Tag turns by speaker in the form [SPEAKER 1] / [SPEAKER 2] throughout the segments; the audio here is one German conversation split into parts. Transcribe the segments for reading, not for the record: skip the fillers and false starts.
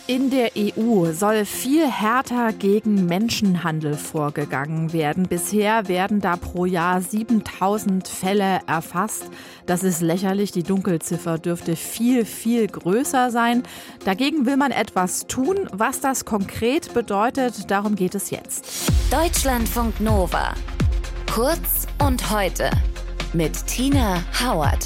[SPEAKER 1] In der EU soll viel härter gegen Menschenhandel vorgegangen werden. Bisher werden da pro Jahr 7.000 Fälle erfasst. Das ist lächerlich. Die Dunkelziffer dürfte viel, viel größer sein. Dagegen will man etwas tun. Was das konkret bedeutet, darum geht es jetzt.
[SPEAKER 2] Deutschlandfunk Nova. Kurz und heute mit Tina Hauert.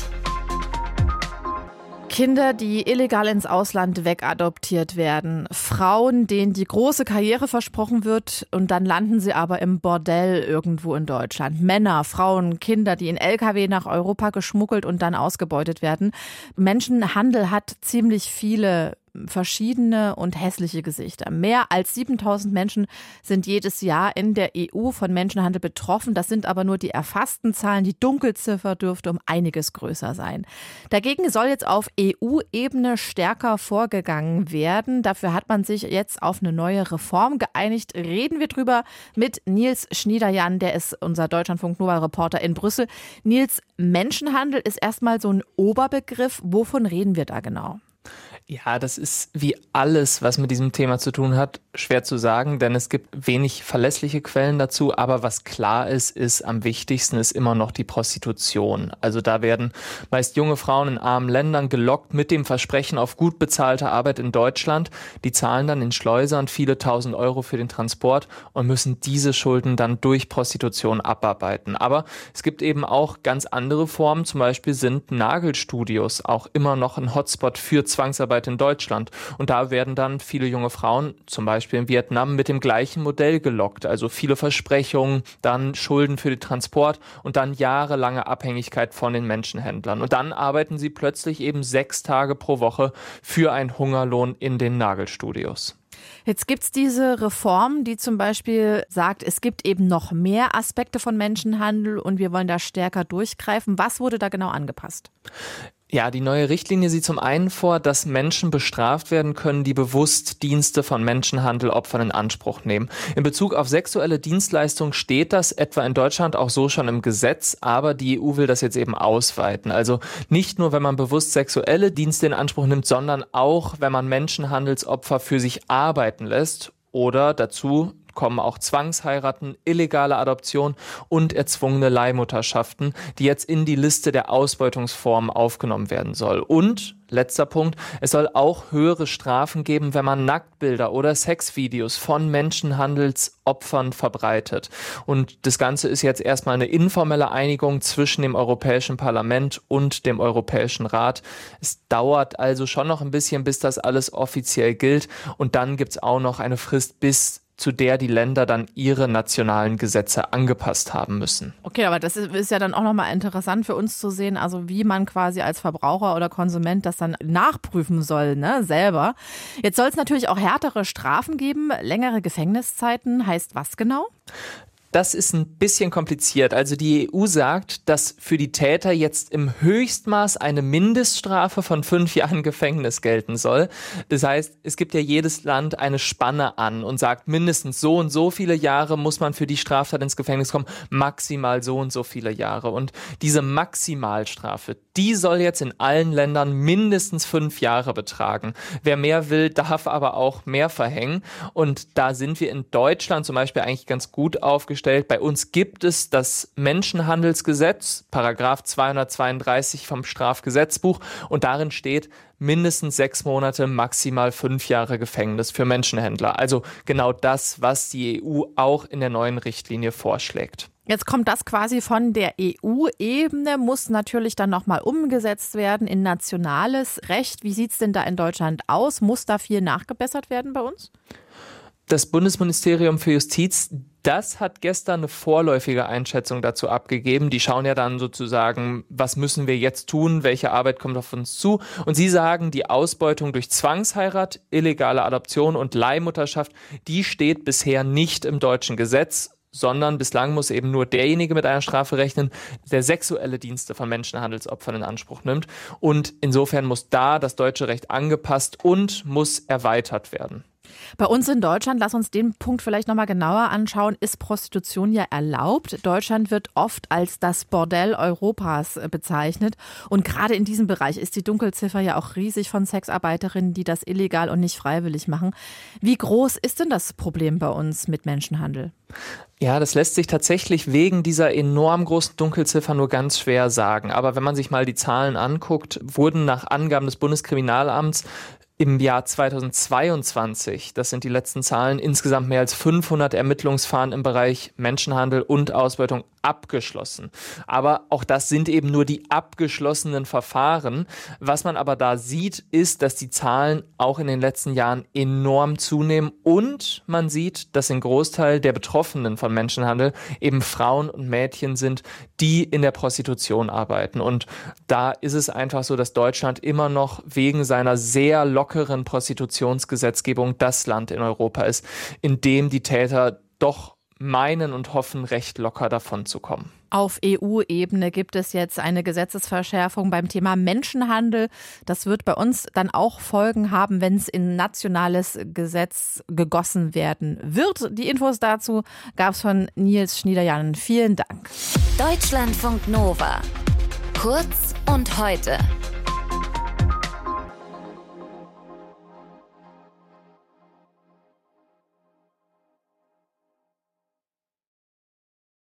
[SPEAKER 1] Kinder, die illegal ins Ausland wegadoptiert werden. Frauen, denen die große Karriere versprochen wird und dann landen sie aber im Bordell irgendwo in Deutschland. Männer, Frauen, Kinder, die in LKW nach Europa geschmuggelt und dann ausgebeutet werden. Menschenhandel hat ziemlich viele verschiedene und hässliche Gesichter. Mehr als 7.000 Menschen sind jedes Jahr in der EU von Menschenhandel betroffen. Das sind aber nur die erfassten Zahlen. Die Dunkelziffer dürfte um einiges größer sein. Dagegen soll jetzt auf EU-Ebene stärker vorgegangen werden. Dafür hat man sich jetzt auf eine neue Reform geeinigt. Reden wir drüber mit Nils Schniederjan, der ist unser Deutschlandfunk-Nova-Reporter in Brüssel. Nils, Menschenhandel ist erstmal so ein Oberbegriff. Wovon reden wir da genau?
[SPEAKER 3] Ja, das ist wie alles, was mit diesem Thema zu tun hat, schwer zu sagen, denn es gibt wenig verlässliche Quellen dazu. Aber was klar ist am wichtigsten ist immer noch die Prostitution. Also da werden meist junge Frauen in armen Ländern gelockt mit dem Versprechen auf gut bezahlte Arbeit in Deutschland. Die zahlen dann in Schleusern viele tausend Euro für den Transport und müssen diese Schulden dann durch Prostitution abarbeiten. Aber es gibt eben auch ganz andere Formen. Zum Beispiel sind Nagelstudios auch immer noch ein Hotspot für Zwangsarbeit in Deutschland. Und da werden dann viele junge Frauen, zum Beispiel in Vietnam, mit dem gleichen Modell gelockt. Also viele Versprechungen, dann Schulden für den Transport und dann jahrelange Abhängigkeit von den Menschenhändlern. Und dann arbeiten sie plötzlich eben 6 Tage pro Woche für einen Hungerlohn in den Nagelstudios.
[SPEAKER 1] Jetzt gibt es diese Reform, die zum Beispiel sagt, es gibt eben noch mehr Aspekte von Menschenhandel und wir wollen da stärker durchgreifen. Was wurde da genau angepasst?
[SPEAKER 3] Ja, die neue Richtlinie sieht zum einen vor, dass Menschen bestraft werden können, die bewusst Dienste von Menschenhandelopfern in Anspruch nehmen. In Bezug auf sexuelle Dienstleistungen steht das etwa in Deutschland auch so schon im Gesetz, aber die EU will das jetzt eben ausweiten. Also nicht nur, wenn man bewusst sexuelle Dienste in Anspruch nimmt, sondern auch, wenn man Menschenhandelsopfer für sich arbeiten lässt oder dazu kommen auch Zwangsheiraten, illegale Adoption und erzwungene Leihmutterschaften, die jetzt in die Liste der Ausbeutungsformen aufgenommen werden soll. Und, letzter Punkt, es soll auch höhere Strafen geben, wenn man Nacktbilder oder Sexvideos von Menschenhandelsopfern verbreitet. Und das Ganze ist jetzt erstmal eine informelle Einigung zwischen dem Europäischen Parlament und dem Europäischen Rat. Es dauert also schon noch ein bisschen, bis das alles offiziell gilt. Und dann gibt es auch noch eine Frist, bis zu der die Länder dann ihre nationalen Gesetze angepasst haben müssen.
[SPEAKER 1] Okay, aber das ist ja dann auch nochmal interessant für uns zu sehen, also wie man quasi als Verbraucher oder Konsument das dann nachprüfen soll, ne, selber. Jetzt soll es natürlich auch härtere Strafen geben, längere Gefängniszeiten. Heißt was genau?
[SPEAKER 3] Das ist ein bisschen kompliziert. Also die EU sagt, dass für die Täter jetzt im Höchstmaß eine Mindeststrafe von 5 Jahren Gefängnis gelten soll. Das heißt, es gibt ja jedes Land eine Spanne an und sagt, mindestens so und so viele Jahre muss man für die Straftat ins Gefängnis kommen, maximal so und so viele Jahre. Und diese Maximalstrafe, die soll jetzt in allen Ländern mindestens 5 Jahre betragen. Wer mehr will, darf aber auch mehr verhängen. Und da sind wir in Deutschland zum Beispiel eigentlich ganz gut aufgestellt. Bei uns gibt es das Menschenhandelsgesetz, Paragraph 232 vom Strafgesetzbuch. Und darin steht mindestens 6 Monate, maximal 5 Jahre Gefängnis für Menschenhändler. Also genau das, was die EU auch in der neuen Richtlinie vorschlägt.
[SPEAKER 1] Jetzt kommt das quasi von der EU-Ebene, muss natürlich dann nochmal umgesetzt werden in nationales Recht. Wie sieht es denn da in Deutschland aus? Muss da viel nachgebessert werden bei uns?
[SPEAKER 3] Das Bundesministerium für Justiz, das hat gestern eine vorläufige Einschätzung dazu abgegeben. Die schauen ja dann sozusagen, was müssen wir jetzt tun, welche Arbeit kommt auf uns zu. Und sie sagen, die Ausbeutung durch Zwangsheirat, illegale Adoption und Leihmutterschaft, die steht bisher nicht im deutschen Gesetz, sondern bislang muss eben nur derjenige mit einer Strafe rechnen, der sexuelle Dienste von Menschenhandelsopfern in Anspruch nimmt. Und insofern muss da das deutsche Recht angepasst und muss erweitert werden.
[SPEAKER 1] Bei uns in Deutschland, lass uns den Punkt vielleicht nochmal genauer anschauen, ist Prostitution ja erlaubt. Deutschland wird oft als das Bordell Europas bezeichnet. Und gerade in diesem Bereich ist die Dunkelziffer ja auch riesig von Sexarbeiterinnen, die das illegal und nicht freiwillig machen. Wie groß ist denn das Problem bei uns mit Menschenhandel?
[SPEAKER 3] Ja, das lässt sich tatsächlich wegen dieser enorm großen Dunkelziffer nur ganz schwer sagen. Aber wenn man sich mal die Zahlen anguckt, wurden nach Angaben des Bundeskriminalamts im Jahr 2022, das sind die letzten Zahlen, insgesamt mehr als 500 Ermittlungsverfahren im Bereich Menschenhandel und Ausbeutung abgeschlossen. Aber auch das sind eben nur die abgeschlossenen Verfahren. Was man aber da sieht, ist, dass die Zahlen auch in den letzten Jahren enorm zunehmen und man sieht, dass ein Großteil der Betroffenen von Menschenhandel eben Frauen und Mädchen sind, die in der Prostitution arbeiten. Und da ist es einfach so, dass Deutschland immer noch wegen seiner sehr lockeren Prostitutionsgesetzgebung das Land in Europa ist, in dem die Täter doch meinen und hoffen, recht locker davon zu kommen.
[SPEAKER 1] Auf EU-Ebene gibt es jetzt eine Gesetzesverschärfung beim Thema Menschenhandel. Das wird bei uns dann auch Folgen haben, wenn es in nationales Gesetz gegossen werden wird. Die Infos dazu gab es von Nils Schniederjan. Vielen Dank.
[SPEAKER 2] Deutschlandfunk Nova. Kurz und heute.